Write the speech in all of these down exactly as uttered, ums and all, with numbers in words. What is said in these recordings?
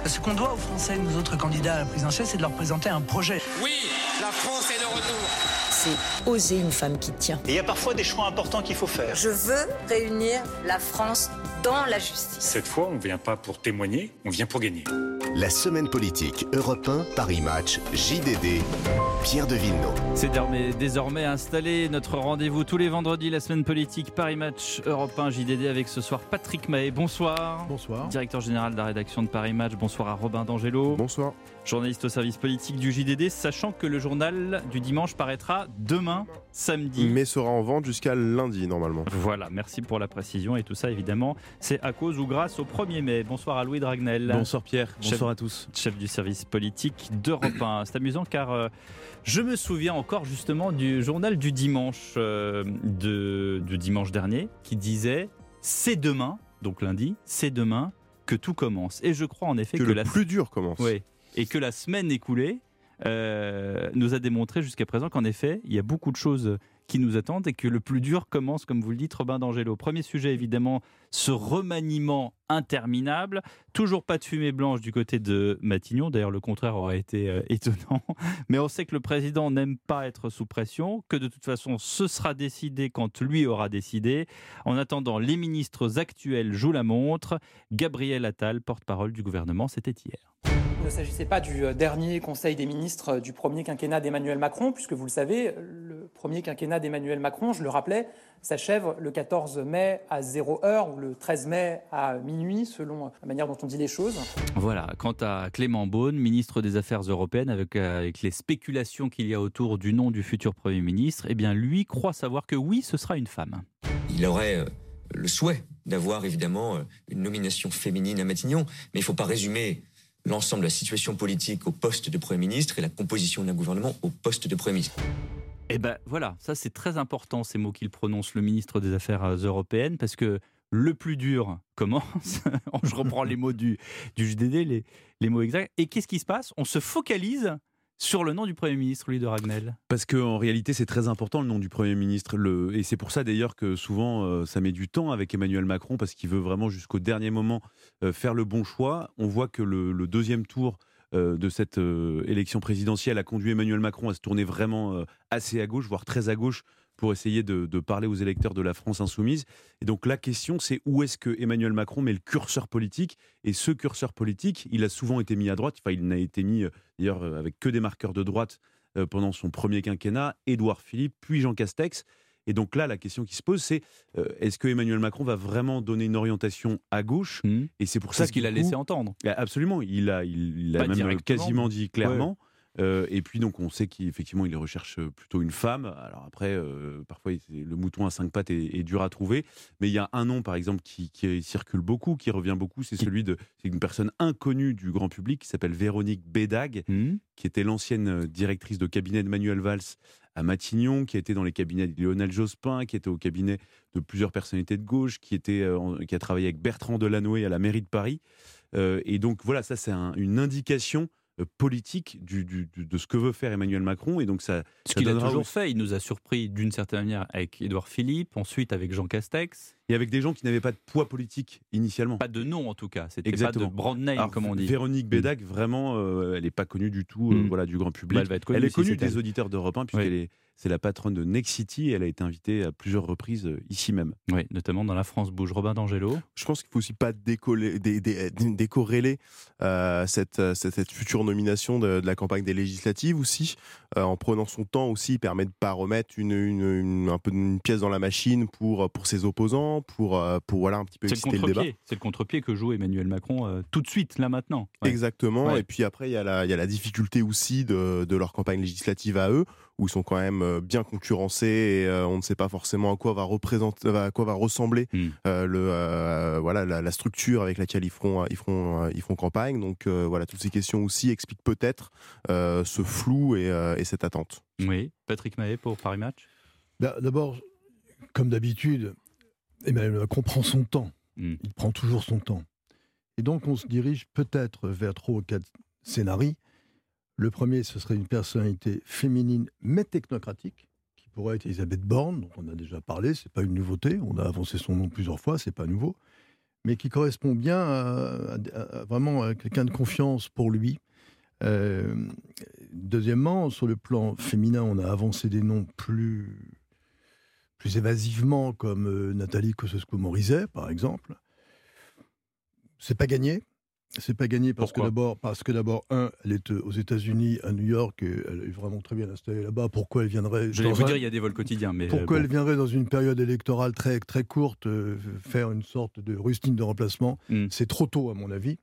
Ce qu'on doit aux Français, nous autres candidats à la présidentielle, c'est de leur présenter un projet. Oui, la France est de retour. C'est oser une femme qui tient. Et il y a parfois des choix importants qu'il faut faire. Je veux réunir la France dans la justice. Cette fois, on ne vient pas pour témoigner, on vient pour gagner. La semaine politique, Europe un, Paris Match, J D D, Pierre de Villeneuve. C'est désormais, désormais installé notre rendez-vous tous les vendredis, la semaine politique, Paris Match, Europe un, J D D, avec ce soir Patrick Mahé. Bonsoir. Bonsoir. Directeur général de la rédaction de Paris Match. Bonsoir à Robin D'Angelo. Bonsoir. Journaliste au service politique du J D D, sachant que le journal du dimanche paraîtra demain, samedi. Mais sera en vente jusqu'à lundi, normalement. Voilà, merci pour la précision. Et tout ça, évidemment, c'est à cause ou grâce au premier mai. Bonsoir à Louis Dragnel. Bonsoir Pierre, bonsoir chef, à tous. Chef du service politique d'Europe un. C'est amusant car euh, je me souviens encore justement du journal du dimanche, euh, de, de dimanche dernier, qui disait « C'est demain », donc lundi, « C'est demain que tout commence ». Et je crois en effet que, que le la... plus dur commence. Oui. Et que la semaine écoulée euh, nous a démontré jusqu'à présent qu'en effet, il y a beaucoup de choses qui nous attendent et que le plus dur commence, comme vous le dites, Robin D'Angelo. Premier sujet, évidemment, ce remaniement interminable. Toujours pas de fumée blanche du côté de Matignon. D'ailleurs, le contraire aurait été euh, étonnant. Mais on sait que le président n'aime pas être sous pression, que de toute façon, ce sera décidé quand lui aura décidé. En attendant, les ministres actuels jouent la montre. Gabriel Attal, porte-parole du gouvernement, c'était hier. Il ne s'agissait pas du dernier Conseil des ministres du premier quinquennat d'Emmanuel Macron, puisque vous le savez, le premier quinquennat d'Emmanuel Macron, je le rappelais, s'achève le quatorze mai à zéro heure ou le treize mai à minuit, selon la manière dont on dit les choses. Voilà, quant à Clément Beaune, ministre des Affaires européennes, avec, avec les spéculations qu'il y a autour du nom du futur Premier ministre, eh bien lui croit savoir que oui, ce sera une femme. Il aurait le souhait d'avoir évidemment une nomination féminine à Matignon, mais il ne faut pas résumer l'ensemble de la situation politique au poste de Premier ministre et la composition d'un gouvernement au poste de Premier ministre. Eh bien voilà, ça c'est très important ces mots qu'il prononce, le ministre des Affaires européennes, parce que le plus dur commence, je reprends les mots du, du J D D, les, les mots exacts, et qu'est-ce qui se passe ? On se focalise sur le nom du Premier ministre, Louis de Ragnel. Parce qu'en réalité, c'est très important le nom du Premier ministre. Le... Et c'est pour ça d'ailleurs que souvent, euh, ça met du temps avec Emmanuel Macron, parce qu'il veut vraiment jusqu'au dernier moment euh, faire le bon choix. On voit que le, le deuxième tour euh, de cette euh, élection présidentielle a conduit Emmanuel Macron à se tourner vraiment euh, assez à gauche, voire très à gauche, pour essayer de, de parler aux électeurs de la France insoumise. Et donc la question, c'est où est-ce que Emmanuel Macron met le curseur politique ? Et ce curseur politique, il a souvent été mis à droite. Enfin, il n'a été mis, d'ailleurs, avec que des marqueurs de droite euh, pendant son premier quinquennat, Édouard Philippe, puis Jean Castex. Et donc là, la question qui se pose, c'est euh, est-ce que Emmanuel Macron va vraiment donner une orientation à gauche ? mmh. Et c'est pour c'est ça ce qu'il a coup, laissé entendre. Absolument, il a, il, il a Pas même quasiment dit clairement. Ouais. Euh, et puis donc on sait qu'effectivement il recherche plutôt une femme. Alors après euh, parfois le mouton à cinq pattes est, est dur à trouver, mais il y a un nom par exemple qui, qui circule beaucoup, qui revient beaucoup, c'est celui de c'est une personne inconnue du grand public qui s'appelle Véronique Bédague, mmh. qui était l'ancienne directrice de cabinet de Manuel Valls à Matignon, qui a été dans les cabinets de Lionel Jospin, qui était au cabinet de plusieurs personnalités de gauche, qui était euh, qui a travaillé avec Bertrand Delanoë à la mairie de Paris. Euh, et donc voilà, ça c'est un, une indication politique du, du, du, de ce que veut faire Emmanuel Macron, et donc ça, ce ça qu'il a toujours aussi... fait. Il nous a surpris d'une certaine manière avec Édouard Philippe, ensuite avec Jean Castex, et avec des gens qui n'avaient pas de poids politique initialement, pas de nom en tout cas, c'était exactement. Pas de brand name. Alors, comme on dit. Véronique Bédague, mmh. vraiment euh, elle n'est pas connue du tout euh, mmh. voilà, du grand public. Bah, elle, va être connue elle est connue si des elle. auditeurs d'Europe un, puisqu'elle oui. est c'est la patronne de Nexity, et elle a été invitée à plusieurs reprises euh, ici même. Oui, notamment dans La France Bouge. Robin D'Angelo. Je pense qu'il ne faut aussi pas décoller, dé, dé, dé, décorréler euh, cette, cette, cette future nomination de, de la campagne des législatives aussi. Euh, en prenant son temps aussi, il permet de ne pas remettre une, une, une, un peu une pièce dans la machine pour, pour ses opposants, pour, pour voilà, un petit peu c'est exciter le, le débat. C'est le contre-pied que joue Emmanuel Macron euh, tout de suite, là maintenant. Ouais. Exactement. Ouais. Et puis après, il y a la, il y a la difficulté aussi de, de leur campagne législative à eux, où ils sont quand même bien concurrencés, et euh, on ne sait pas forcément à quoi va représenter, à quoi va ressembler mm. euh, le, euh, voilà, la, la structure avec laquelle ils feront, ils feront, ils feront campagne. Donc euh, voilà, toutes ces questions aussi expliquent peut-être euh, ce flou et, euh, et cette attente. Oui, Patrick Mahé pour Paris Match. Bah, d'abord, comme d'habitude, Emmanuel Macron prend son temps. Mm. Il prend toujours son temps. Et donc on se dirige peut-être vers trois ou quatre scénarios. Le premier, ce serait une personnalité féminine mais technocratique, qui pourrait être Elisabeth Borne, dont on a déjà parlé, c'est pas une nouveauté, on a avancé son nom plusieurs fois, c'est pas nouveau. mais qui correspond bien à, à, à vraiment à quelqu'un de confiance pour lui. Euh, deuxièmement, sur le plan féminin, on a avancé des noms plus, plus évasivement, comme euh, Nathalie Kosciusko-Morizet, par exemple. C'est pas gagné. C'est pas gagné parce Pourquoi ? que d'abord, parce que d'abord, un, elle est aux États-Unis, à New York, et elle est vraiment très bien installée là-bas. Pourquoi elle viendrait Je vais vous un... dire, il y a des vols quotidiens, mais pourquoi euh, bon. elle viendrait dans une période électorale très très courte euh, faire une sorte de rustine de remplacement? mm. C'est trop tôt, à mon avis.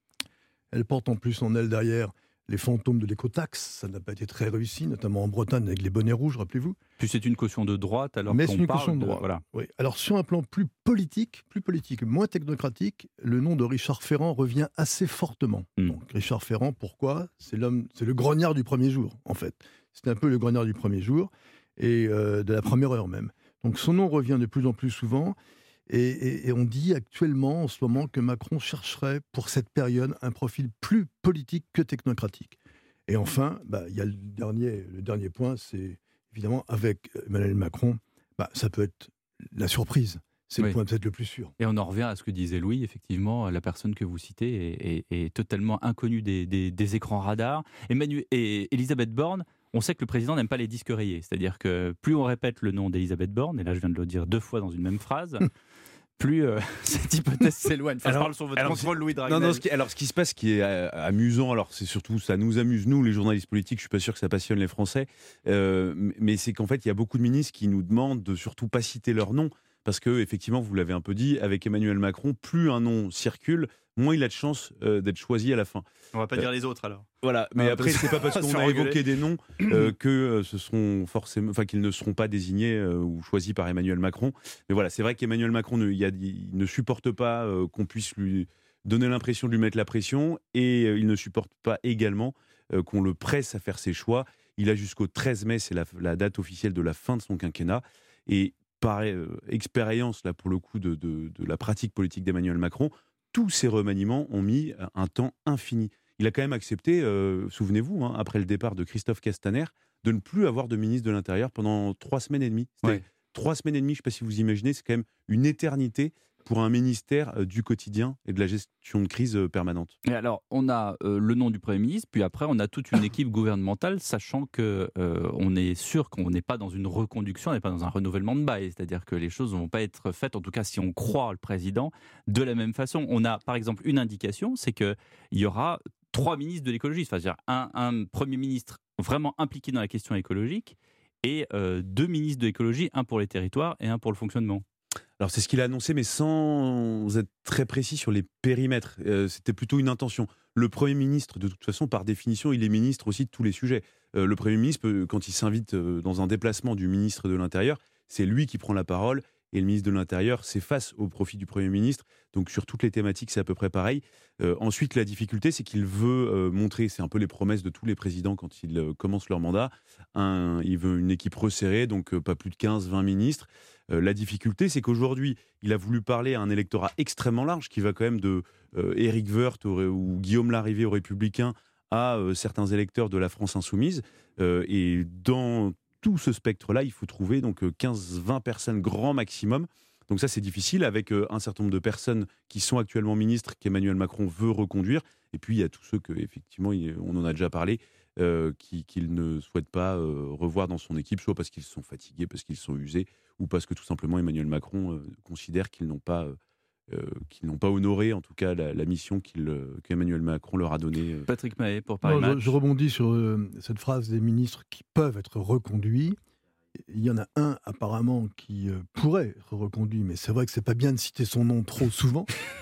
Elle porte en plus en elle derrière les fantômes de l'écotaxe. Ça n'a pas été très réussi, notamment en Bretagne avec les bonnets rouges, rappelez-vous. Puis c'est une caution de droite, alors Mais qu'on c'est une parle caution de de droite. voilà. Oui. Alors sur un plan plus politique, plus politique, moins technocratique, le nom de Richard Ferrand revient assez fortement. Mm. Donc Richard Ferrand, pourquoi ? C'est l'homme, c'est le grognard du premier jour, en fait. C'est un peu le grognard du premier jour et euh, de la première heure même. Donc son nom revient de plus en plus souvent. Et, et, et on dit actuellement, en ce moment, que Macron chercherait pour cette période un profil plus politique que technocratique. Et enfin, bah, il y a le dernier, le dernier point, c'est évidemment avec Emmanuel Macron, bah, ça peut être la surprise. C'est oui. le point peut-être le plus sûr. Et on en revient à ce que disait Louis, effectivement, la personne que vous citez est, est, est totalement inconnue des, des, des écrans radars. Emmanuel, et Elisabeth Borne, on sait que le président n'aime pas les disques rayés. C'est-à-dire que plus on répète le nom d'Elisabeth Borne, et là je viens de le dire deux fois dans une même phrase, plus euh, cette hypothèse s'éloigne. Enfin, alors, je parle sur votre alors, contrôle, Louis Dragnel. Non, non, ce qui, alors ce qui se passe, ce qui est euh, amusant, alors c'est surtout, ça nous amuse, nous, les journalistes politiques, je suis pas sûr que ça passionne les Français, euh, mais c'est qu'en fait, il y a beaucoup de ministres qui nous demandent de surtout pas citer leur nom, parce que, effectivement, vous l'avez un peu dit, avec Emmanuel Macron, plus un nom circule, moins il a de chances euh, d'être choisi à la fin. On va pas euh, dire les autres alors. Voilà, mais ah, après c'est pas parce qu'on a évoqué des noms euh, que euh, ce seront forcément, enfin qu'ils ne seront pas désignés euh, ou choisis par Emmanuel Macron. Mais voilà, c'est vrai qu'Emmanuel Macron ne, y a, il ne supporte pas euh, qu'on puisse lui donner l'impression de lui mettre la pression, et euh, il ne supporte pas également euh, qu'on le presse à faire ses choix. Il a jusqu'au treize mai, c'est la, la date officielle de la fin de son quinquennat, et par euh, expérience là pour le coup de, de, de la pratique politique d'Emmanuel Macron, tous ces remaniements ont mis un temps infini. Il a quand même accepté, euh, souvenez-vous, hein, après le départ de Christophe Castaner, de ne plus avoir de ministre de l'Intérieur pendant trois semaines et demie. C'était ouais. trois semaines et demie, je ne sais pas si vous imaginez, c'est quand même une éternité pour un ministère euh, du quotidien et de la gestion de crise euh, permanente. Et alors, on a euh, le nom du Premier ministre, puis après, on a toute une équipe gouvernementale, sachant qu'on euh, est sûr qu'on n'est pas dans une reconduction, on n'est pas dans un renouvellement de bail, c'est-à-dire que les choses ne vont pas être faites, en tout cas si on croit le président, de la même façon. On a par exemple une indication, c'est qu'il y aura trois ministres de l'écologie, c'est-à-dire un, un Premier ministre vraiment impliqué dans la question écologique et euh, deux ministres de l'écologie, un pour les territoires et un pour le fonctionnement. Alors c'est ce qu'il a annoncé, mais sans être très précis sur les périmètres. Euh, c'était plutôt une intention. Le Premier ministre, de toute façon, par définition, il est ministre aussi de tous les sujets. Euh, le Premier ministre, peut, quand il s'invite euh, dans un déplacement du ministre de l'Intérieur, c'est lui qui prend la parole, et le ministre de l'Intérieur s'efface au profit du Premier ministre. Donc sur toutes les thématiques, c'est à peu près pareil. Euh, ensuite, la difficulté, c'est qu'il veut euh, montrer, c'est un peu les promesses de tous les présidents quand ils euh, commencent leur mandat, un, il veut une équipe resserrée, donc euh, pas plus de quinze vingt ministres. Euh, la difficulté, c'est qu'aujourd'hui, il a voulu parler à un électorat extrêmement large, qui va quand même de euh, Éric Woerth au, ou Guillaume Larrivé aux Républicains à euh, certains électeurs de la France insoumise. Euh, et dans tout ce spectre-là, il faut trouver donc quinze vingt personnes grand maximum. Donc ça, c'est difficile, avec euh, un certain nombre de personnes qui sont actuellement ministres, qu'Emmanuel Macron veut reconduire. Et puis, il y a tous ceux que, effectivement, il, on en a déjà parlé, euh, qui, qu'il ne souhaite pas euh, revoir dans son équipe, soit parce qu'ils sont fatigués, parce qu'ils sont usés, ou parce que tout simplement Emmanuel Macron euh, considère qu'ils n'ont pas, euh, qu'ils n'ont pas honoré, en tout cas, la, la mission qu'il, euh, qu'Emmanuel Macron leur a donnée. Euh. Patrick Mahé, pour Paris Match. Je, je rebondis sur euh, cette phrase des ministres qui peuvent être reconduits. Il y en a un apparemment qui euh, pourrait être reconduit, mais c'est vrai que c'est pas bien de citer son nom trop souvent.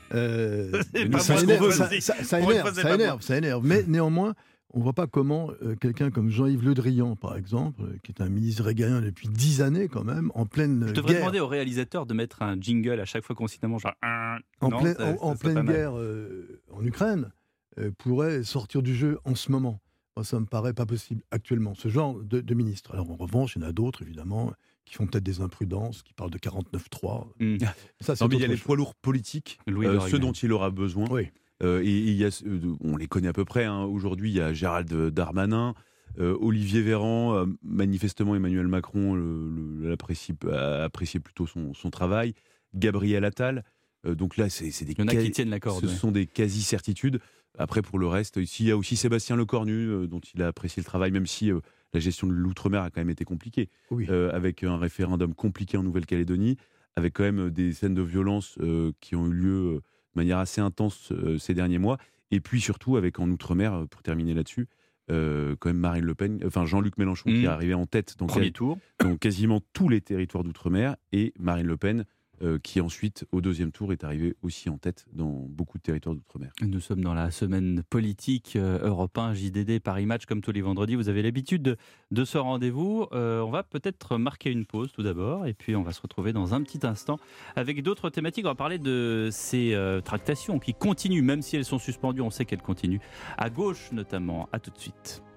Euh, ça, énerve, ça, ça, ça énerve, ça énerve, ça énerve. Mais néanmoins, on ne voit pas comment euh, quelqu'un comme Jean-Yves Le Drian, par exemple, euh, qui est un ministre régalien depuis dix années quand même, en pleine Je devrais guerre. demander au réalisateur de mettre un jingle à chaque fois qu'on cite un mot, genre... En, non, plein, ça, en, en ça pleine guerre euh, en Ukraine, euh, pourrait sortir du jeu en ce moment. Moi, ça me paraît pas possible actuellement, ce genre de, de ministre. Alors en revanche, il y en a d'autres, évidemment, qui font peut-être des imprudences, qui parlent de quarante-neuf trois. Mmh. Ça, c'est non, mais il y a les poids lourds politiques, euh, ceux dont il aura besoin. Oui. Euh, et, et il y a, on les connaît à peu près. Hein. Aujourd'hui, il y a Gérald Darmanin, euh, Olivier Véran. Euh, manifestement, Emmanuel Macron le, le, l'apprécie, apprécié plutôt son, son travail. Gabriel Attal. Euh, donc là, c'est, c'est des Il y en a quasi- qui tiennent la corde. ce ouais. sont des quasi-certitudes. Après, pour le reste, ici, il y a aussi Sébastien Lecornu, euh, dont il a apprécié le travail, même si euh, la gestion de l'outre-mer a quand même été compliquée. Oui. Euh, avec un référendum compliqué en Nouvelle-Calédonie, avec quand même des scènes de violence euh, qui ont eu lieu euh, de manière assez intense euh, ces derniers mois. Et puis surtout, avec en outre-mer, euh, pour terminer là-dessus, euh, quand même Marine Le Pen, enfin Jean-Luc Mélenchon, Mmh. qui est arrivé en tête dans, Premier quel- tour. dans quasiment tous les territoires d'outre-mer, et Marine Le Pen, euh, qui ensuite, au deuxième tour, est arrivée aussi en tête dans beaucoup de territoires d'outre-mer. Nous sommes dans la semaine politique euh, Europe un, J D D, Paris Match, comme tous les vendredis. Vous avez l'habitude de, de ce rendez-vous. Euh, on va peut-être marquer une pause tout d'abord, et puis on va se retrouver dans un petit instant avec d'autres thématiques. On va parler de ces euh, tractations qui continuent, même si elles sont suspendues, on sait qu'elles continuent, à gauche notamment. À tout de suite.